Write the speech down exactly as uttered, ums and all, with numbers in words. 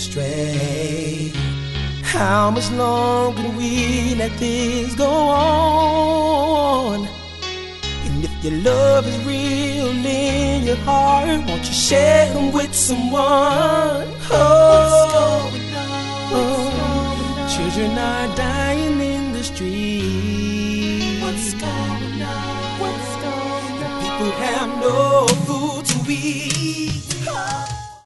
astray. How much longer can we let this go on? And if your love is real in your heart, won't you share them with someone?